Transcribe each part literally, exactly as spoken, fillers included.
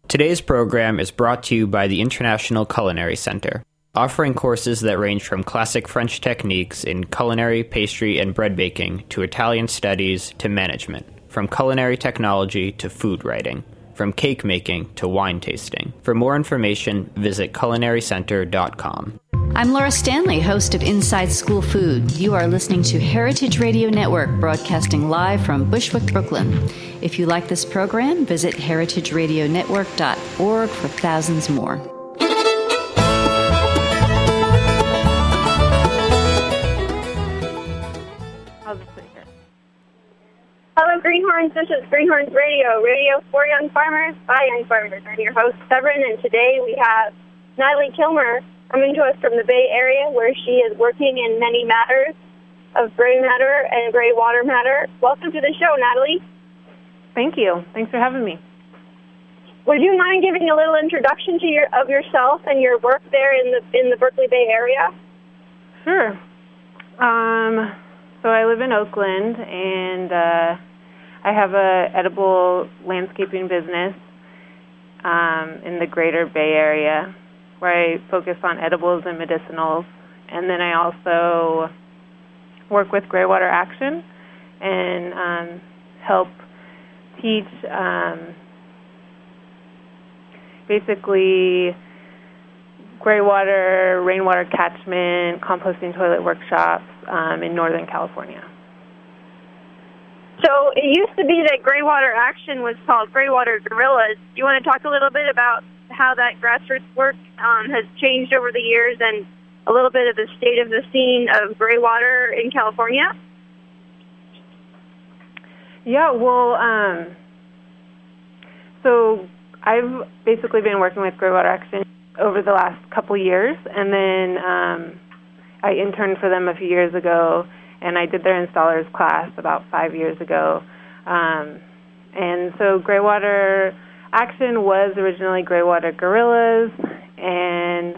Today's program is brought to you by the International Culinary Center, offering courses that range from classic French techniques in culinary, pastry, and bread baking to Italian studies to management, from culinary technology to food writing, from cake making to wine tasting. For more information, visit culinary center dot com. I'm Laura Stanley, host of Inside School Food. You are listening to Heritage Radio Network, broadcasting live from Bushwick, Brooklyn. If you like this program, visit heritage radio network dot org for thousands more. Hello, Greenhorns. This is Greenhorns Radio, radio for young farmers by young farmers. I'm your host, Severin, and today we have Natalie Kilmer coming to us from the Bay Area, where she is working in many matters of gray matter and gray water matter. Welcome to the show, Natalie. Thank you. Thanks for having me. Would you mind giving a little introduction to your of yourself and your work there in the in the Berkeley Bay Area? Sure. Um, so I live in Oakland, and uh, I have a edible landscaping business um, in the greater Bay Area, where I focus on edibles and medicinals. And then I also work with Graywater Action and um, help teach um, basically graywater, rainwater catchment, composting toilet workshops um, in Northern California. So it used to be that Graywater Action was called Graywater Guerrillas. Do you want to talk a little bit about how that grassroots work um, has changed over the years and a little bit of the state of the scene of gray water in California? Yeah, well, um, so I've basically been working with Graywater Action over the last couple years, and then um, I interned for them a few years ago, and I did their installers class about five years ago. Um, and so Graywater Action was originally Graywater Guerrillas, and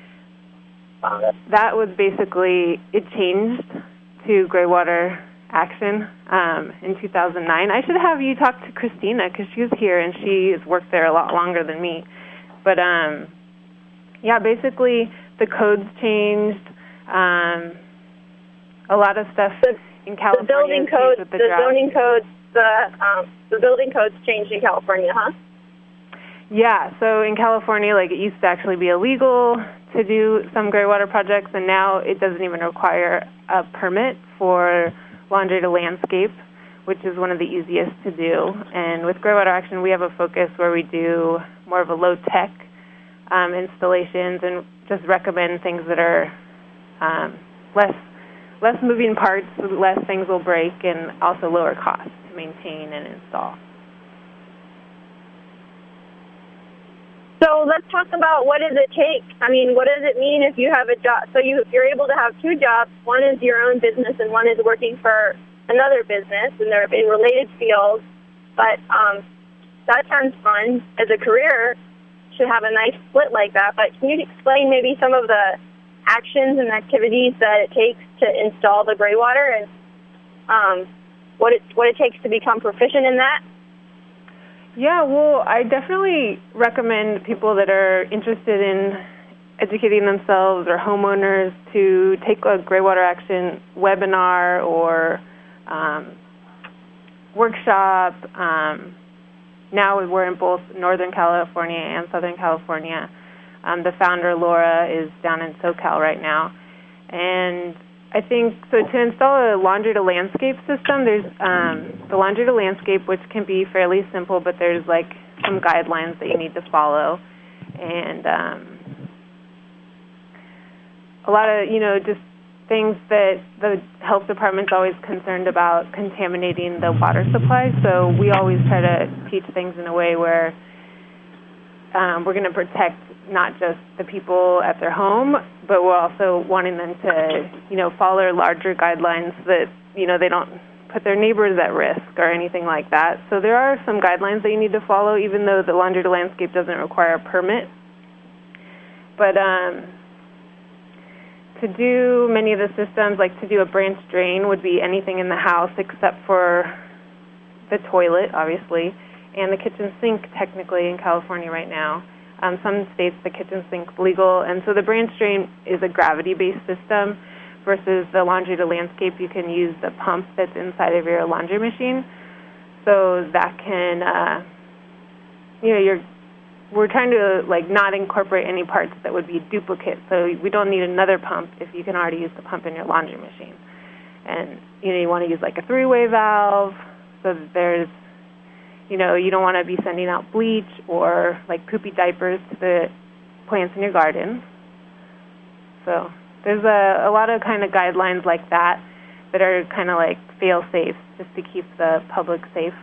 that was basically, it changed to Graywater Action um, in two thousand nine. I should have you talk to Christina, because she's here, and she has worked there a lot longer than me. But, um, yeah, basically the codes changed. Um, a lot of stuff the, in California. The building codes, the, the zoning codes, the, um, the building codes changed in California, huh? Yeah, so in California, like, it used to actually be illegal to do some graywater projects, and now it doesn't even require a permit for laundry to landscape, which is one of the easiest to do. And with Graywater Action, we have a focus where we do more of a low-tech um, installations and just recommend things that are um, less less moving parts, less things will break, and also lower cost to maintain and install. So let's talk about what does it take. I mean, what does it mean if you have a job? So you, you're able to have two jobs. One is your own business, and one is working for another business, and they're in related fields. But um, that sounds fun. As a career, should have a nice split like that. But can you explain maybe some of the actions and activities that it takes to install the graywater, and um, what it what it takes to become proficient in that? Yeah, well, I definitely recommend people that are interested in educating themselves or homeowners to take a Graywater Action webinar or um, workshop. Um, now we're in both Northern California and Southern California. Um, the founder, Laura, is down in SoCal right now. And I think, so to install a laundry to landscape system, there's um, the laundry to landscape, which can be fairly simple, but there's like some guidelines that you need to follow. And um, a lot of, you know, just things that the health department's always concerned about, contaminating the water supply. So we always try to teach things in a way where um, we're going to protect not just the people at their home, but we're also wanting them to, you know, follow larger guidelines that, you know, they don't put their neighbors at risk or anything like that. So there are some guidelines that you need to follow, even though the laundry to landscape doesn't require a permit. But um, to do many of the systems, like to do a branch drain would be anything in the house except for the toilet, obviously, and the kitchen sink technically in California right now. Um, some states, the kitchen sink's legal, and so the branch drain is a gravity-based system versus the laundry to landscape. You can use the pump that's inside of your laundry machine. So that can, uh, you know, you're, we're trying to, like, not incorporate any parts that would be duplicate. So we don't need another pump if you can already use the pump in your laundry machine. And, you know, you want to use, like, a three-way valve so that there's, you know, you don't want to be sending out bleach or, like, poopy diapers to the plants in your garden. So there's a, a lot of kind of guidelines like that that are kind of like fail-safe just to keep the public safe.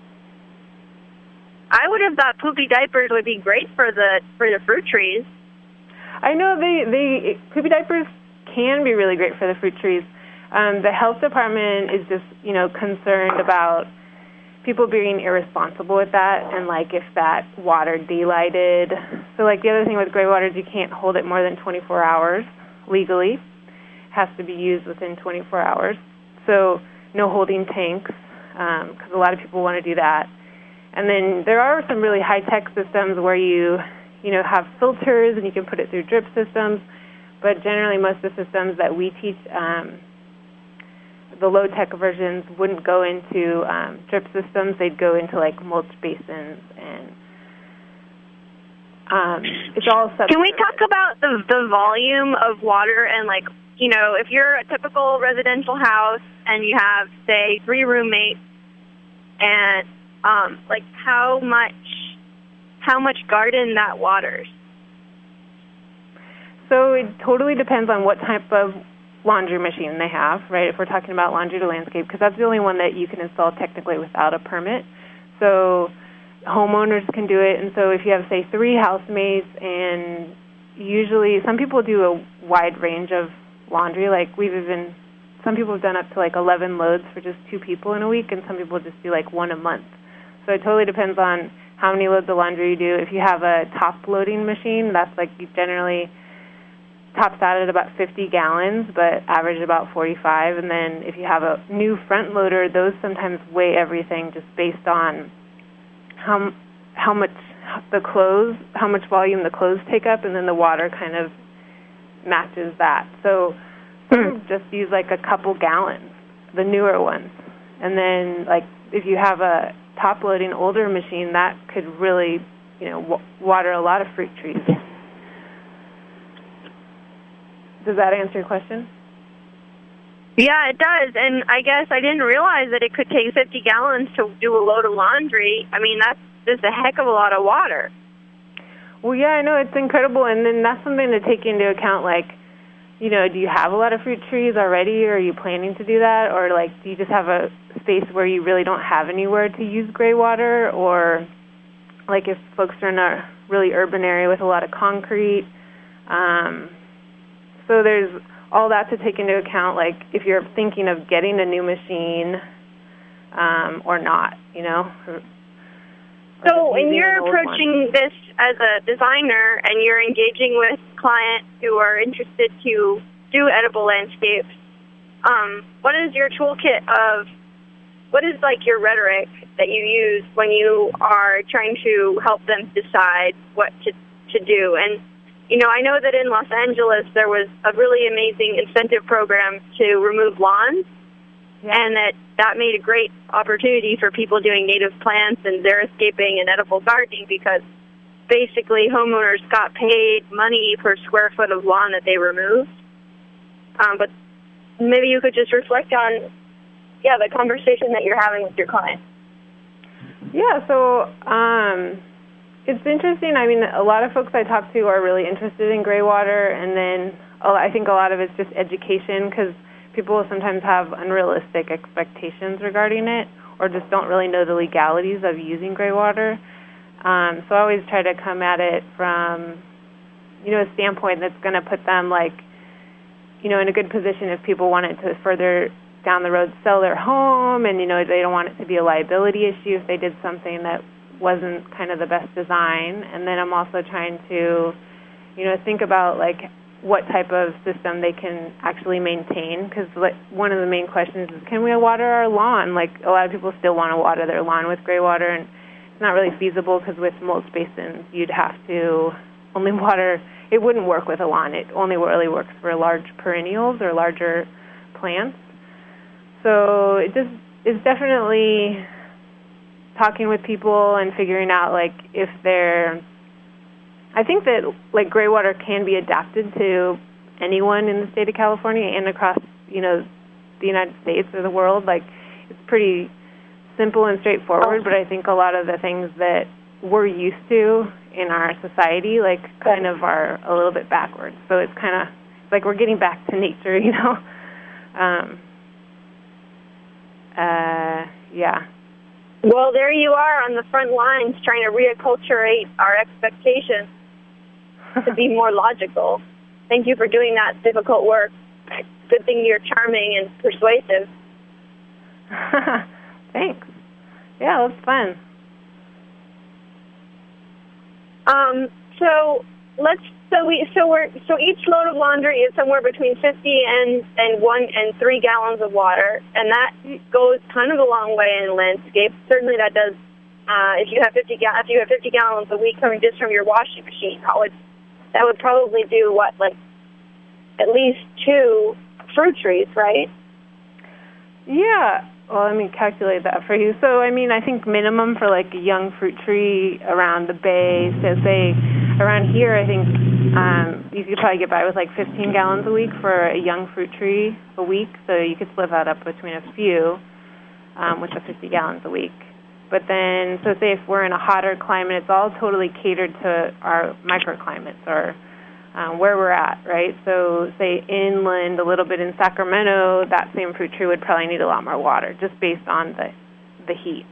I would have thought poopy diapers would be great for the for the fruit trees. I know they, they poopy diapers can be really great for the fruit trees. Um, the health department is just, you know, concerned about people being irresponsible with that, and like if that water daylighted. So like the other thing with gray water is you can't hold it more than twenty-four hours legally. It has to be used within twenty-four hours. So no holding tanks, because um, a lot of people want to do that. And then there are some really high-tech systems where you, you know, have filters and you can put it through drip systems. But generally, most of the systems that we teach, um, the low-tech versions wouldn't go into um, drip systems. They'd go into like mulch basins, and um, it's all subsurface. Can we talk about the the volume of water and, like, you know, if you're a typical residential house and you have, say, three roommates, and um, like how much how much garden that waters? So it totally depends on what type of laundry machine they have, right? If we're talking about laundry to landscape, because that's the only one that you can install technically without a permit. So homeowners can do it. And so if you have, say, three housemates, and usually some people do a wide range of laundry. Like we've even, some people have done up to like eleven loads for just two people in a week, and some people just do like one a month. So it totally depends on how many loads of laundry you do. If you have a top loading machine, that's like you generally tops out at about fifty gallons, but average about forty-five. And then if you have a new front loader, those sometimes weigh everything just based on how how much the clothes, how much volume the clothes take up, and then the water kind of matches that. So some just use like a couple gallons, the newer ones. And then like if you have a top loading older machine, that could really, you know, w- water a lot of fruit trees. Does that answer your question? Yeah, it does. And I guess I didn't realize that it could take fifty gallons to do a load of laundry. I mean, that's just a heck of a lot of water. Well, yeah, I know. It's incredible. And then that's something to take into account, like, you know, do you have a lot of fruit trees already, or are you planning to do that? Or, like, do you just have a space where you really don't have anywhere to use gray water? Or, like, if folks are in a really urban area with a lot of concrete. Um, so there's all that to take into account, like, if you're thinking of getting a new machine um, or not, you know? Or, So when you're approaching this as a designer and you're engaging with clients who are interested to do edible landscapes, um, what is your toolkit of, what is like your rhetoric that you use when you are trying to help them decide what to, to do? And, you know, I know that in Los Angeles there was a really amazing incentive program to remove lawns. And that, that made a great opportunity for people doing native plants and xeriscaping and edible gardening, because basically homeowners got paid money per square foot of lawn that they removed. Um, but maybe you could just reflect on, yeah, the conversation that you're having with your client. Yeah, so um, it's interesting. I mean, a lot of folks I talk to are really interested in gray water, and then I think a lot of it's just education, because people sometimes have unrealistic expectations regarding it, or just don't really know the legalities of using gray water. Um, so I always try to come at it from, you know, a standpoint that's going to put them, like, you know, in a good position if people wanted to further down the road sell their home, and, you know, they don't want it to be a liability issue if they did something that wasn't kind of the best design. And then I'm also trying to, you know, think about, like, what type of system they can actually maintain, because like, one of the main questions is, can we water our lawn? Like, a lot of people still want to water their lawn with gray water, and it's not really feasible because with mulch basins, you'd have to only water. It wouldn't work with a lawn. It only really works for large perennials or larger plants. So it just is definitely talking with people and figuring out, like, if they're, I think that, like, gray water can be adapted to anyone in the state of California and across, you know, the United States or the world. Like, it's pretty simple and straightforward, but I think a lot of the things that we're used to in our society, like, kind of are a little bit backwards. So it's kind of like we're getting back to nature, you know? Um, uh, yeah. Well, there you are on the front lines trying to reacculturate our expectations to be more logical. Thank you for doing that difficult work. Good thing you're charming and persuasive. Thanks. Yeah, that's fun. Um, so let's so we so we're so each load of laundry is somewhere between fifty and and one and three gallons of water, and that goes kind of a long way in landscape. Certainly, that does. Uh, if you have fifty ga- if you have fifty gallons a week coming just from your washing machine, that would that would probably do what, like at least two fruit trees, right? Yeah. Well, let me calculate that for you. So, I mean, I think minimum for, like, a young fruit tree around the bay, so say around here, I think um, you could probably get by with, like, fifteen gallons a week for a young fruit tree a week. So you could split that up between a few um, with the fifty gallons a week. But then, so say if we're in a hotter climate, it's all totally catered to our microclimates or Um, where we're at, right? So say inland, a little bit in Sacramento, that same fruit tree would probably need a lot more water just based on the the heat.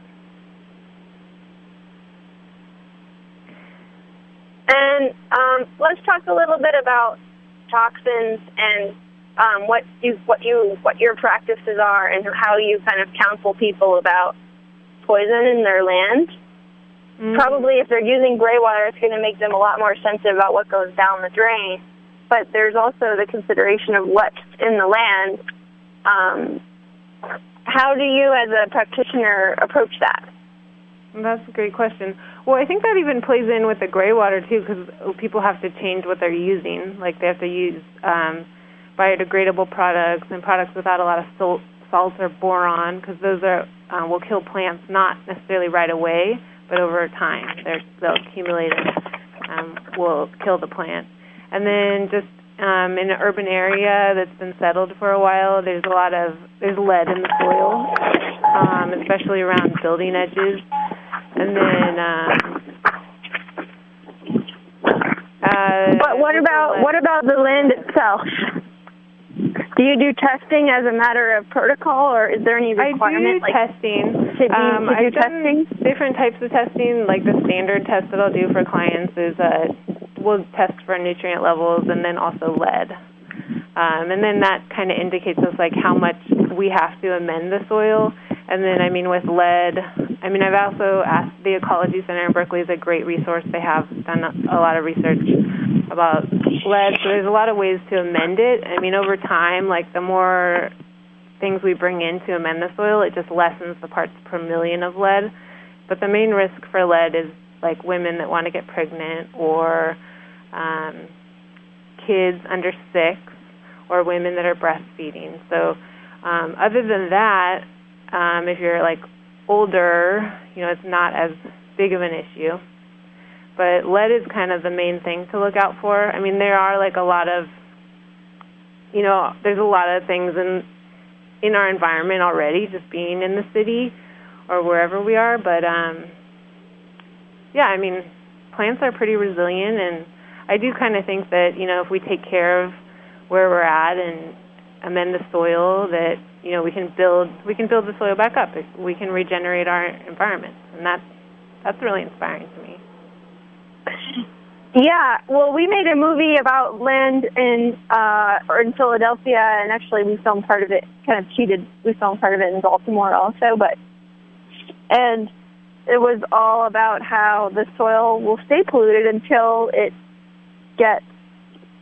And um, let's talk a little bit about toxins and um, what you what you what your practices are and how you kind of counsel people about poison in their land. Mm-hmm. Probably if they're using gray water, it's going to make them a lot more sensitive about what goes down the drain. But there's also the consideration of what's in the land. Um, how do you, as a practitioner, approach that? That's a great question. Well, I think that even plays in with the gray water, too, because people have to change what they're using. Like, they have to use um, biodegradable products and products without a lot of salt, salt or boron, because those are uh, will kill plants not necessarily right away, but over time. They're, they'll accumulate and um, will kill the plant. And then just um, in an urban area that's been settled for a while, there's a lot of, there's lead in the soil, um, especially around building edges. And then, um, uh, but what about what about the land itself? Do you do testing as a matter of protocol, or is there any requirement? I do like, testing. To do, um, to do I've testing? done different types of testing. Like the standard test that I'll do for clients is uh, we'll test for nutrient levels and then also lead. Um, and then that kind of indicates us like how much we have to amend the soil. And then, I mean, with lead, I mean, I've also asked the Ecology Center in Berkeley is a great resource. They have done a lot of research about lead, so there's a lot of ways to amend it. I mean, over time, like the more things we bring in to amend the soil, it just lessens the parts per million of lead. But the main risk for lead is like women that want to get pregnant or um, kids under six or women that are breastfeeding. So um, other than that, um, if you're like older, you know, it's not as big of an issue. But lead is kind of the main thing to look out for. I mean, there are like a lot of, you know, there's a lot of things in in our environment already, just being in the city or wherever we are. But um, yeah, I mean, plants are pretty resilient, and I do kind of think that, you know, if we take care of where we're at and amend the soil, that, you know, we can build we can build the soil back up. We can regenerate our environment, and that's that's really inspiring to me. Yeah, well, we made a movie about land in uh, or in Philadelphia, and actually we filmed part of it. Kind of cheated. We filmed part of it in Baltimore also, but and it was all about how the soil will stay polluted until it gets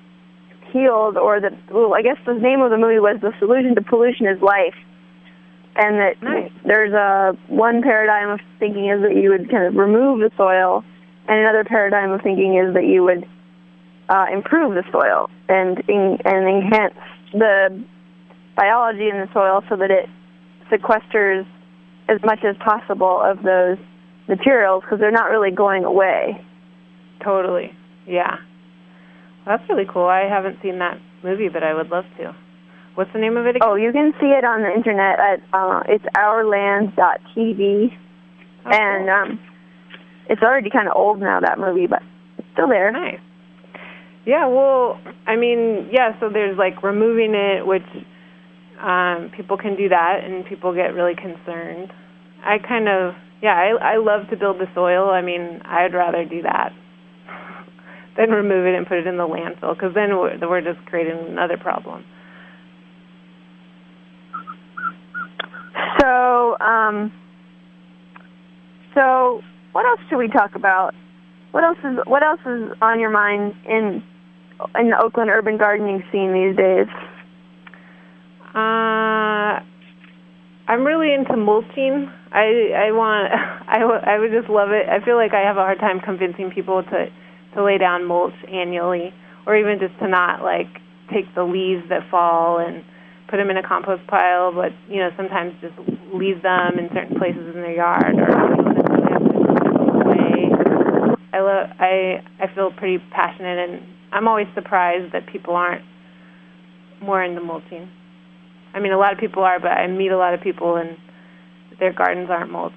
healed, or the well, I guess the name of the movie was "The Solution to Pollution is Life." and that nice. there's a one paradigm of thinking is that you would kind of remove the soil, and another paradigm of thinking is that you would uh, improve the soil and in, and enhance the biology in the soil so that it sequesters as much as possible of those materials because they're not really going away. Totally. Yeah. Well, that's really cool. I haven't seen that movie, but I would love to. What's the name of it again? Oh, you can see it on the internet at uh, it's our land dot t v. Oh, and cool. um, it's already kind of old now, that movie, but it's still there. Nice. Yeah, well, I mean, yeah, so there's like removing it, which um, people can do that, and people get really concerned. I kind of, yeah, I, I love to build the soil. I mean, I'd rather do that than remove it and put it in the landfill, because then we're, we're just creating another problem. So, um, so what else should we talk about? What else is what else is on your mind in in the Oakland urban gardening scene these days? Uh, I'm really into mulching. I I want I, w- I would just love it. I feel like I have a hard time convincing people to to lay down mulch annually, or even just to not like take the leaves that fall and put them in a compost pile, but, you know, sometimes just leave them in certain places in their yard, or don't necessarily have to put them away. I, lo- I, I feel pretty passionate, and I'm always surprised that people aren't more into mulching. I mean, a lot of people are, but I meet a lot of people, and their gardens aren't mulched.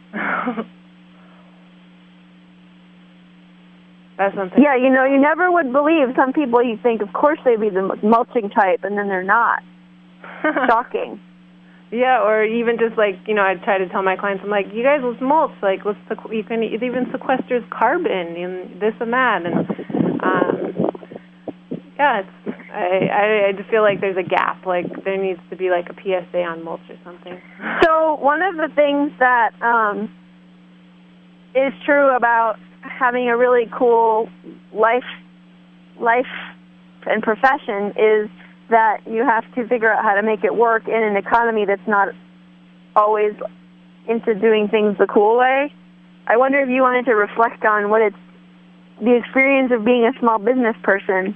That's something. Yeah, you know, you never would believe some people you think, of course, they'd be the mulching type, and then they're not. Shocking. Yeah, or even just like, you know, I try to tell my clients, I'm like, you guys, let's mulch. Like, let's sequ- you can it even sequesters carbon and this and that, and um, yeah, it's, I, I I just feel like there's a gap. Like there needs to be like a P S A on mulch or something. So one of the things that um, is true about having a really cool life, life and profession is that you have to figure out how to make it work in an economy that's not always into doing things the cool way. I wonder if you wanted to reflect on what it's, the experience of being a small business person.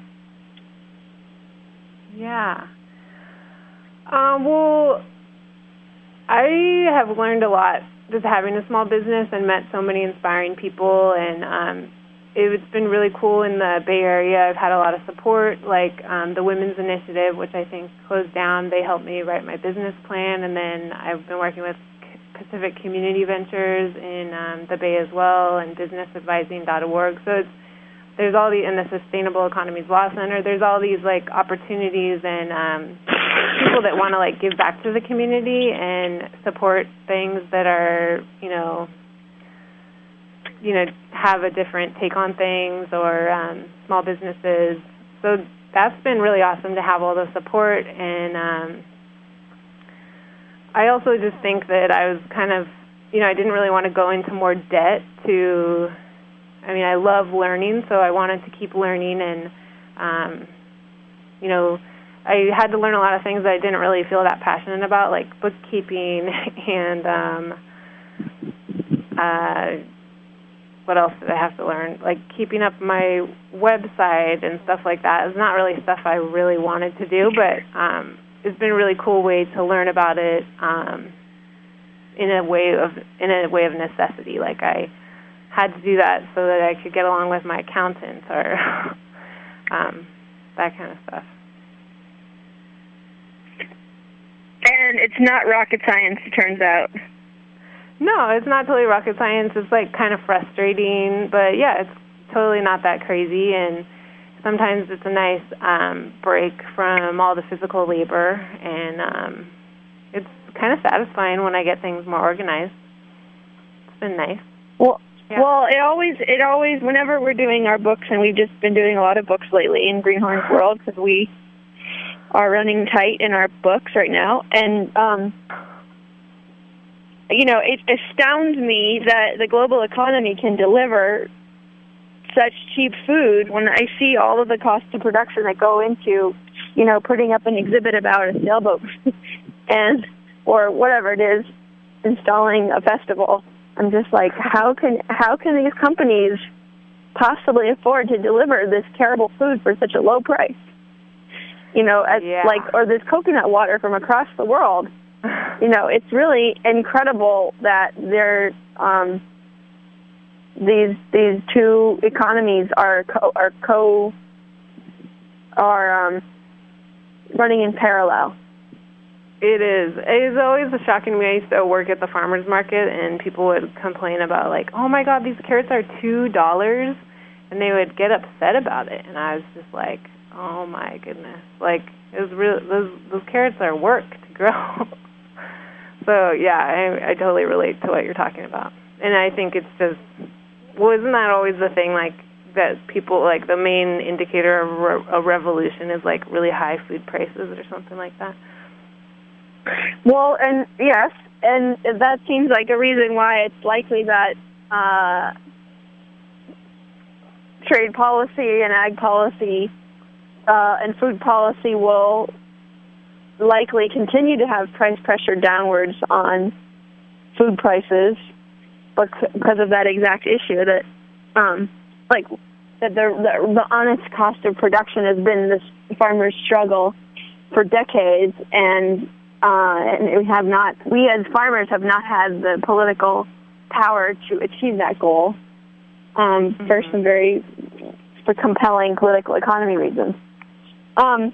Yeah. Um, well, I have learned a lot just having a small business and met so many inspiring people, and um, it's been really cool in the Bay Area. I've had a lot of support, like um, the Women's Initiative, which I think closed down. They helped me write my business plan, and then I've been working with Pacific Community Ventures in um, the Bay as well, and business advising dot org. So it's, there's all the, in the Sustainable Economies Law Center, there's all these like opportunities and um, people that want to like give back to the community and support things that are, you know, you know, have a different take on things, or um, small businesses. So that's been really awesome to have all the support. And um, I also just think that I was kind of, you know, I didn't really want to go into more debt to, I mean, I love learning, so I wanted to keep learning. And, um, you know, I had to learn a lot of things that I didn't really feel that passionate about, like bookkeeping and um, uh what else did I have to learn? Like keeping up my website and stuff like that is not really stuff I really wanted to do, but um, it's been a really cool way to learn about it um, in a way of in a way of necessity. Like I had to do that so that I could get along with my accountant, or um, that kind of stuff. And it's not rocket science, it turns out. No, it's not totally rocket science. It's like kind of frustrating, but yeah, it's totally not that crazy. And sometimes it's a nice um, break from all the physical labor, and um, it's kind of satisfying when I get things more organized. It's been nice. Well, yeah. well, it always, it always, whenever we're doing our books, and we've just been doing a lot of books lately in Greenhorn's World because we are running tight in our books right now, and um, you know, it astounds me that the global economy can deliver such cheap food when I see all of the costs of production that go into, you know, putting up an exhibit about a sailboat. And or whatever it is, installing a festival. I'm just like, how can how can these companies possibly afford to deliver this terrible food for such a low price? You know, at, yeah. like, or this coconut water from across the world. You know, it's really incredible that they're um, these these two economies are co, are co are um, running in parallel. It is. It is always shocking to me. I used to work at the farmer's market, and people would complain about, like, oh, my God, these carrots are two dollars, and they would get upset about it. And I was just like, oh, my goodness. Like, it was real, those, those carrots are work to grow. So, yeah, I, I totally relate to what you're talking about. And I think it's just, well, isn't that always the thing, like, that people, like, the main indicator of re- a revolution is, like, really high food prices or something like that? Well, and yes, and that seems like a reason why it's likely that uh, trade policy and ag policy uh, and food policy will likely continue to have price pressure downwards on food prices, but because of that exact issue that, um, like, that the, the the honest cost of production has been this farmer's struggle for decades, and Uh, and we have not, we as farmers have not had the political power to achieve that goal um, mm-hmm. for some very for compelling political economy reasons. Um,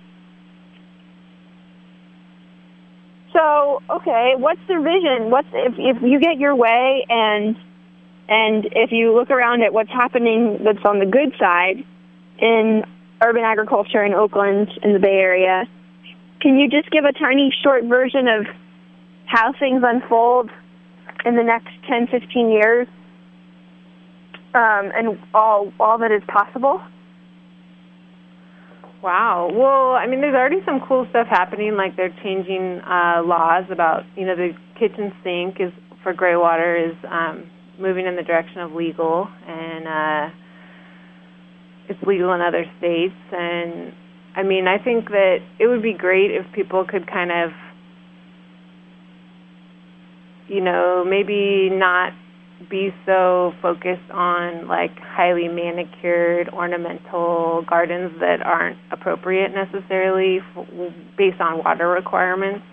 so, okay, what's the vision? What's if if you get your way, and and if you look around at what's happening that's on the good side in urban agriculture in Oakland, in the Bay Area? Can you just give a tiny short version of how things unfold in the next ten, fifteen years um, and all all that is possible? Wow. Well, I mean, there's already some cool stuff happening, like they're changing uh, laws about, you know, the kitchen sink is for gray water is um, moving in the direction of legal, and uh, it's legal in other states. And I mean, I think that it would be great if people could kind of, you know, maybe not be so focused on, like, highly manicured, ornamental gardens that aren't appropriate necessarily f- based on water requirements.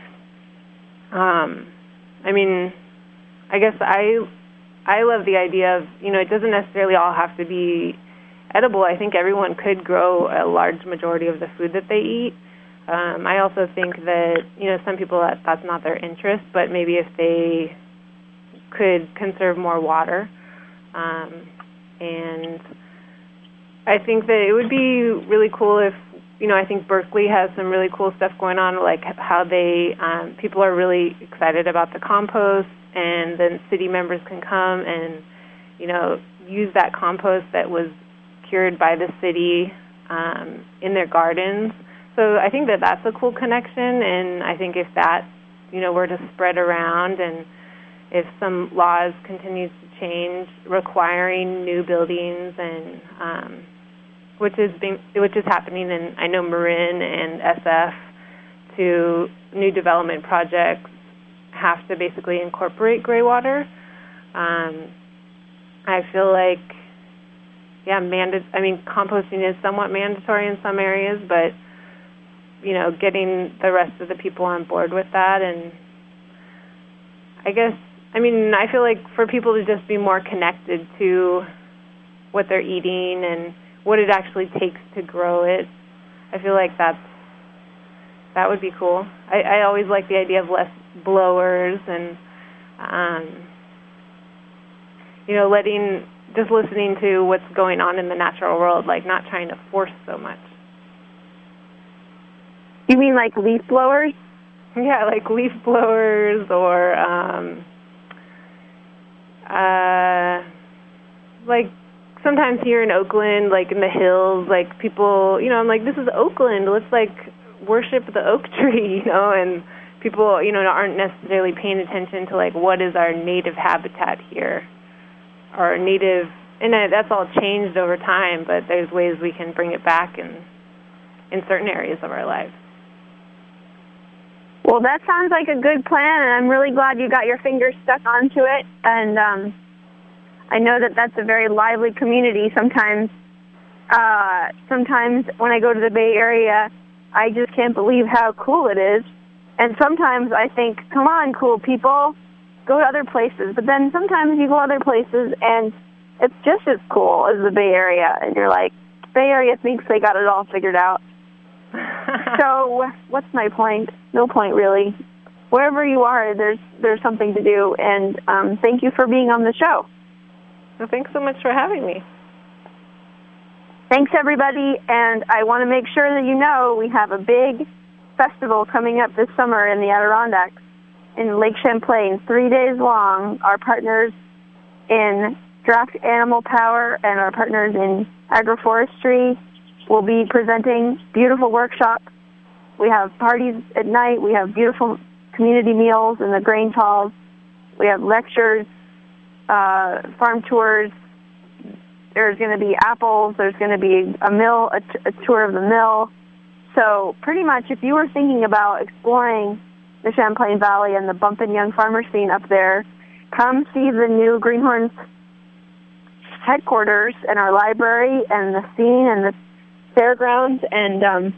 Um, I mean, I guess I, I love the idea of, you know, it doesn't necessarily all have to be edible. I think everyone could grow a large majority of the food that they eat. Um, I also think that, you know, some people, that that's not their interest, but maybe if they could conserve more water. Um, and I think that it would be really cool if, you know, I think Berkeley has some really cool stuff going on, like how they, um, people are really excited about the compost, and then city members can come and, you know, use that compost that was cured by the city um, in their gardens. So I think that that's a cool connection, and I think if that, you know, were to spread around, and if some laws continue to change requiring new buildings, and um, which is being, which is happening in, I know, Marin and S F, to new development projects have to basically incorporate gray water. Um, I feel like Yeah, manda- I mean, composting is somewhat mandatory in some areas, but, you know, getting the rest of the people on board with that. And I guess, I mean, I feel like for people to just be more connected to what they're eating and what it actually takes to grow it, I feel like that's, that would be cool. I, I always like the idea of less blowers and, um, you know, letting... just listening to what's going on in the natural world, like not trying to force so much. You mean like leaf blowers? Yeah, like leaf blowers, or um, uh, like sometimes here in Oakland, like in the hills, like people, you know, I'm like, this is Oakland, let's like worship the oak tree, you know, and people, you know, aren't necessarily paying attention to like what is our native habitat here. Or native, and that's all changed over time, but there's ways we can bring it back in in certain areas of our lives. Well, that sounds like a good plan, and I'm really glad you got your fingers stuck onto it. And um, I know that that's a very lively community. Sometimes, uh, sometimes when I go to the Bay Area, I just can't believe how cool it is. And sometimes I think, come on, cool people, go to other places. But then sometimes you go other places, and it's just as cool as the Bay Area. And you're like, Bay Area thinks they got it all figured out. So what's my point? No point, really. Wherever you are, there's there's something to do. And um, thank you for being on the show. Well, thanks so much for having me. Thanks, everybody. And I want to make sure that you know we have a big festival coming up this summer in the Adirondacks in Lake Champlain, three days long. Our partners in Draft Animal Power and our partners in agroforestry will be presenting beautiful workshops. We have parties at night. We have beautiful community meals in the grain halls. We have lectures, uh, farm tours. There's going to be apples. There's going to be a mill, a, t- a tour of the mill. So pretty much if you were thinking about exploring the Champlain Valley and the Bumpin' Young Farmer scene up there, come see the new Greenhorns headquarters and our library and the scene and the fairgrounds. And, um,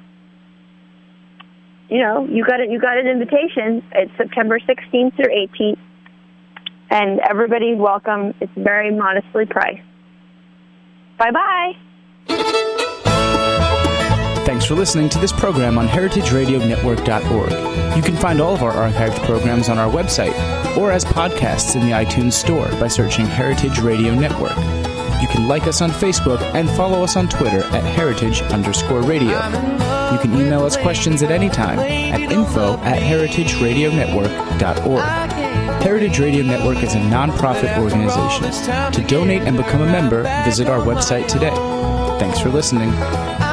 you know, you got it. You got an invitation. It's September sixteenth through eighteenth. And everybody's welcome. It's very modestly priced. Bye-bye. Thanks for listening to this program on heritage radio network dot org. You can find all of our archived programs on our website or as podcasts in the iTunes Store by searching Heritage Radio Network. You can like us on Facebook and follow us on Twitter at heritage underscore radio. You can email us questions at any time at info at heritage radio network dot org. Heritage Radio Network is a non-profit organization. To donate and become a member, visit our website today. Thanks for listening.